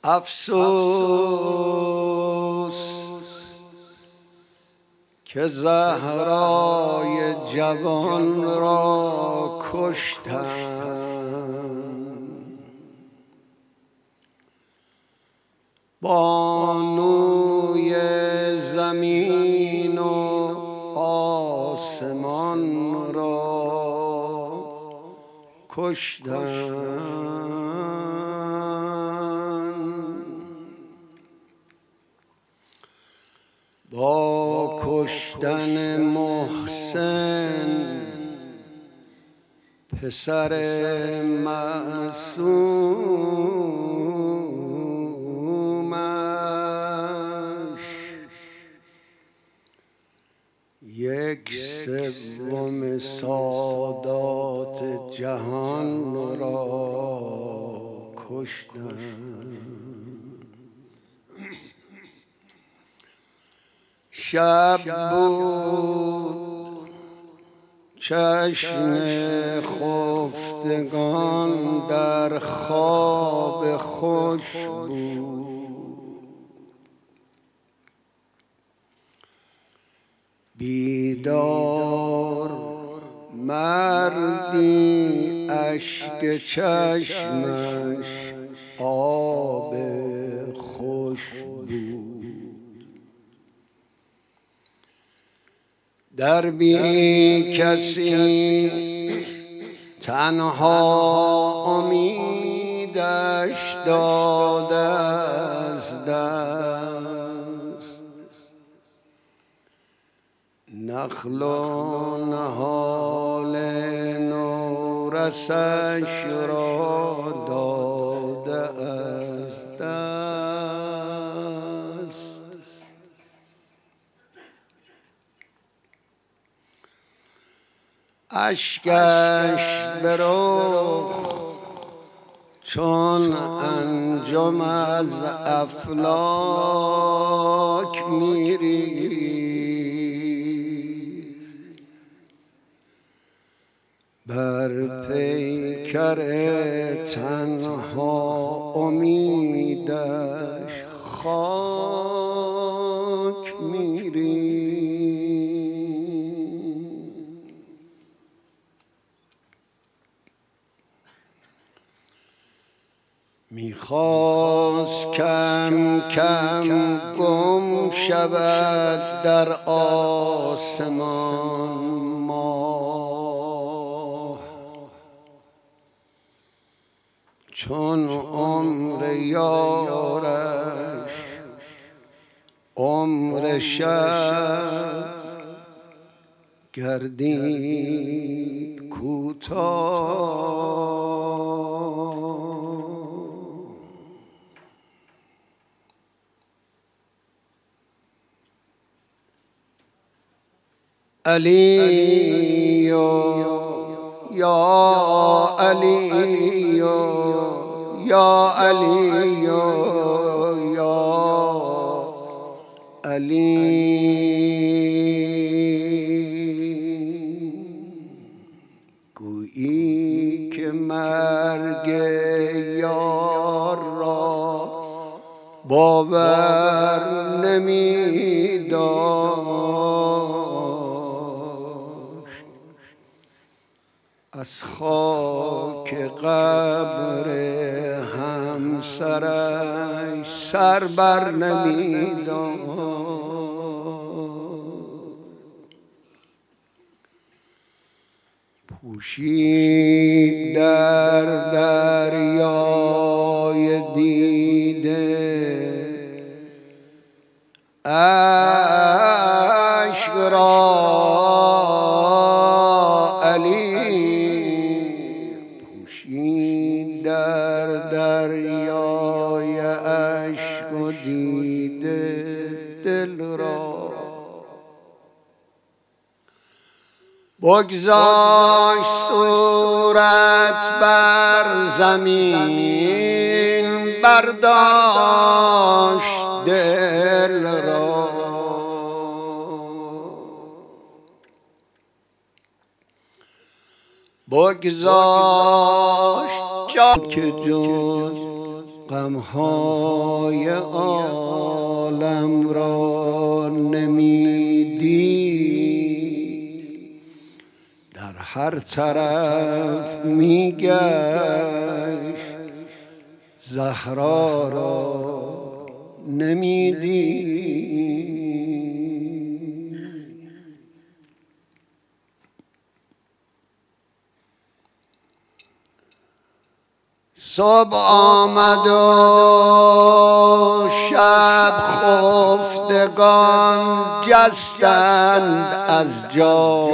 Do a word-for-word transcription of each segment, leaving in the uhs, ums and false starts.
افسوس که زهرای جوان را کشتند، بانوی زمین و آسمان را کشتند. با کشتن محسن پسر معصومش یک سوم سادات جهان را کشتند. شب بود چشم خفتگان در خواب خوش بود، بیدار مردی اشک چشمش آب خوش بود. در بی کسی تنها امیدش داده از دست، نخل و نهال نورسش را داده از دست. اشکش به رخ چون انجم از افلاک می‌ریخت، بر پیکر تنها امیدش خاک می‌ریخت. میخواست کم کم گم شود در آسمان ماه، چون عمر یارش عمر شب گردید کوتاه. علی یا علی یا علی یا علی، گویی که مرگ یار را باور نمی‌داشت، از خاک قبر همسرش سر بر نمی‌داشت. پوشید در دریای دیده اشک را علی، پوشید در دریای اشک و دیده دل را، بگذاشت صورت بر زمین، برداشت دل را، بگذاشت جان که جز غمهای عالم را نمیدید، در هر طرف میگشت زهرا را نمیدید. صبح آمد و شب خفتگان جستند از جا،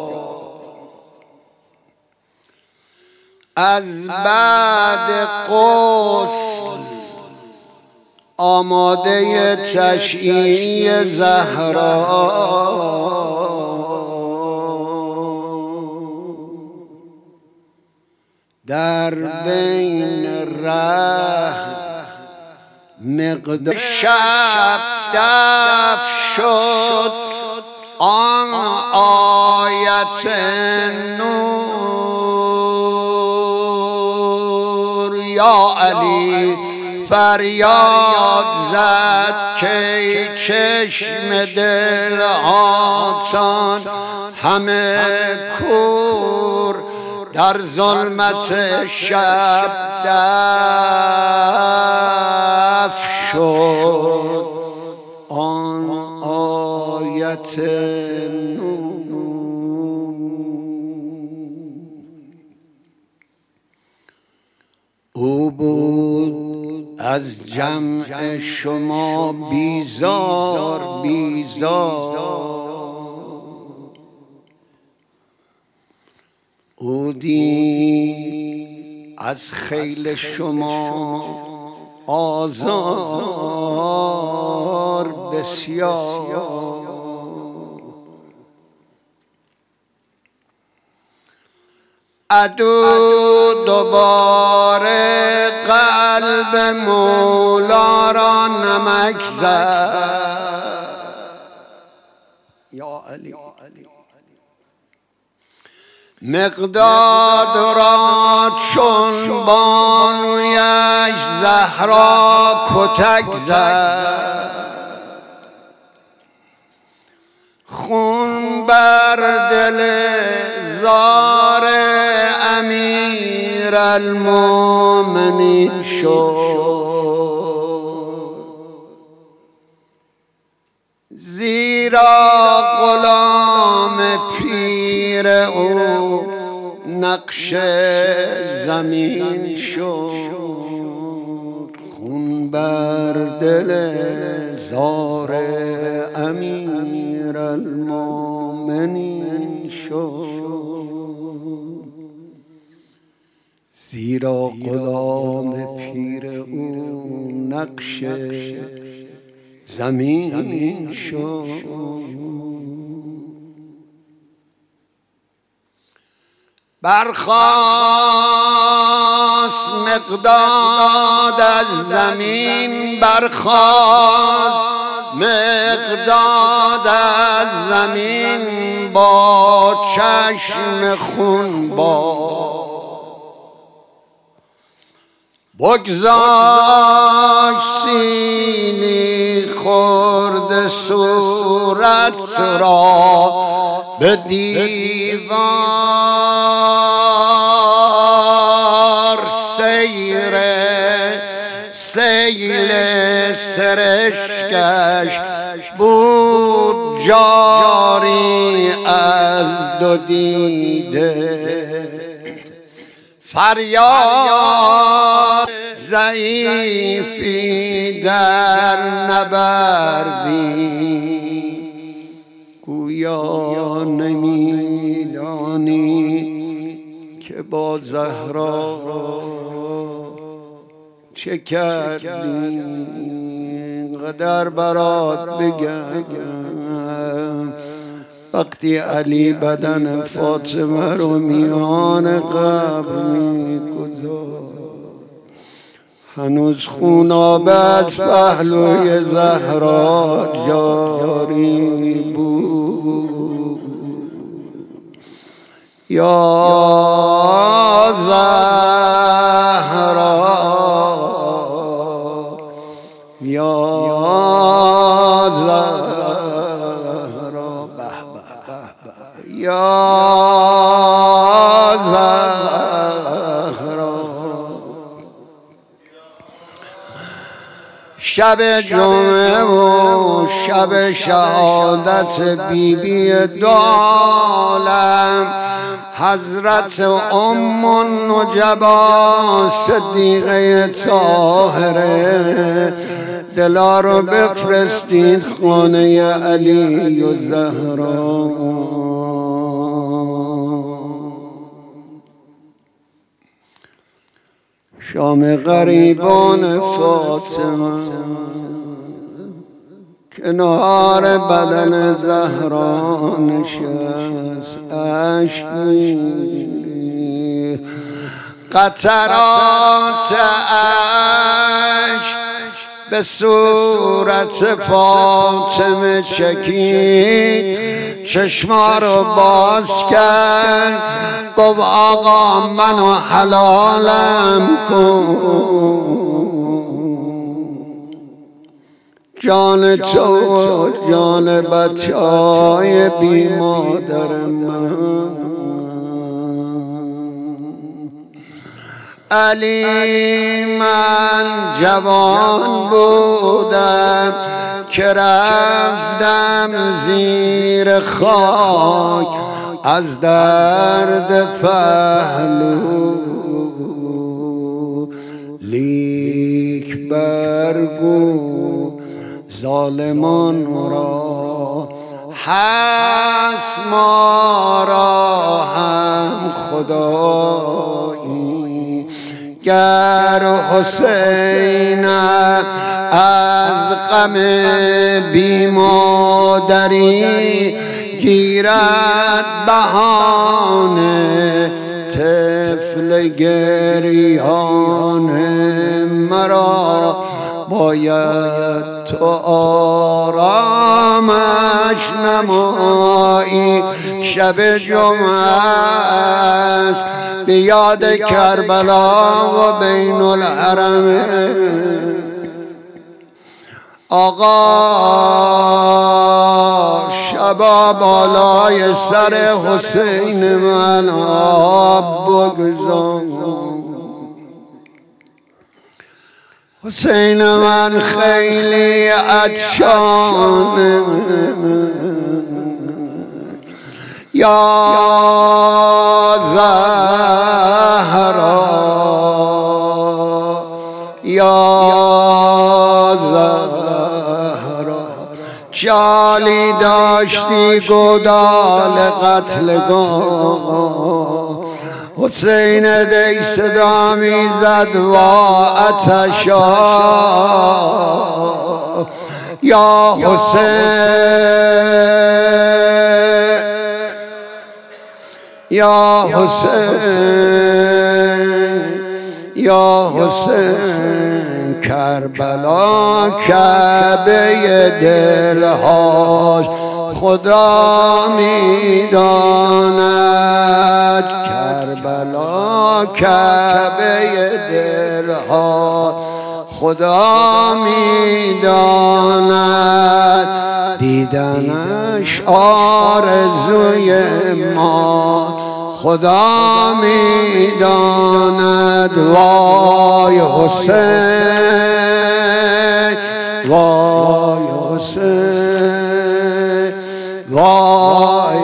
از بعد غسل آماده تشییع زهرا، در بین ره مقدار شب دفع شد آن آیت نور. یا علی فریاد زد که چشم دل هاتان همه کور، در ظلمت شب دفع شد آن آیت نور. او بود از جمع شما بیزار بیزار، او دید از خیل شما آزار بسیار. عدو دوباره قلب مولا را نمک زد. یا علی مقداد را چون بانویش زهرا کتک زد، خون بر دل زار امیر المومنین شد، زیرا غلام پیر او نقش زمین شد. خون بر دل زار امیر المومنین شد، زیرا غلام پیر او نقش زمین شد. برخاست مقداد از زمین، برخاست مقداد از زمین با چشم خونبار، بگذاشت سینی خورد صورت را به دیوار، سیر سیل سرشکش بود جاری از دو دیده. فریاد ضعیفی در نبردی، گویا نمیدانی که با زهرا چه کردی. قدر برات بگم وقتی علی بدن فاطمه رو میان قبر می‌گذاشت، هنوز خوناب از پهلوی زهرا جاری بود. یا زهرا یا زهرا یا زهرا. شب جمعه و شب شهادت بی بی دو عالم، حضرت ام النجبا صدیقه طاهره، دلا رو بفرستید خانه علی و زهرا. شام غریبان فاطمه کنار بدن زهرا نشست، اشک می‌ریخت، قطرات اشک به صورت فاطمه چکید، چشما رو باز کرد، گفت آقا منو حلالم کن، جان تو جان بچه های بی مادر من. علی من جوان بودم که رفتم زیر خاک، از درد پهلو لیک برگو ظالمان را، هست ما را هم خدایی، گر حسین از غم بی مادری گیرد بهانه، طفل گریان مرا باید تو آرامش نمایی. شب جمعه است به یاد کربلا و بین الحرمین، آقا شبا بالای سر حسین من آب بگذار. حسین من خیلی عطشانه، یا زهرا یا زهرا، چالی داشتی گودال قتلگاه، حسین دی صدا میزد وا عطشا، یا حسین یا حسین یا حسین، کربلا کعبه دلهاش خدا میداند، کربلا کعبه دلهاش خدا میداند، دیدنش آرزوی ما خدا میداند. وای حسین وای حسین وای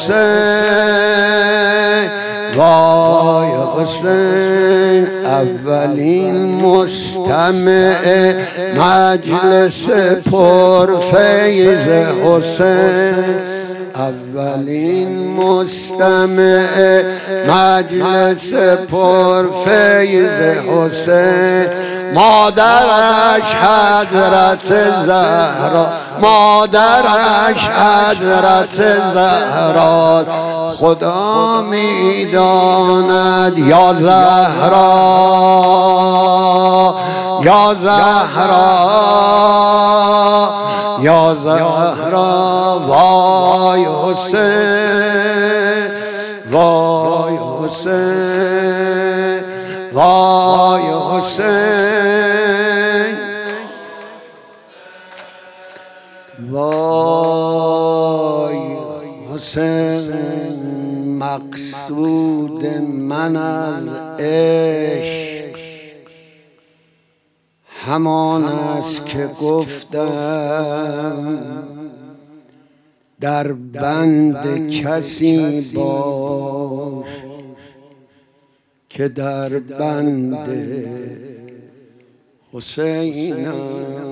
حسین وای حسین، اولین مستمع مجلس پرفیض حسین، اولین مستمع مجلس پرفیض حسین، مادرش حضرت زهرا، مادرش حضرت زهرا خدا میداند. یا زهرا یا زهرا یا زهرا، وای حسین وای حسین وای حسین وای حسین مقصود من از عشق همان است که گفتم در بند کسی باش که در بند حسینم.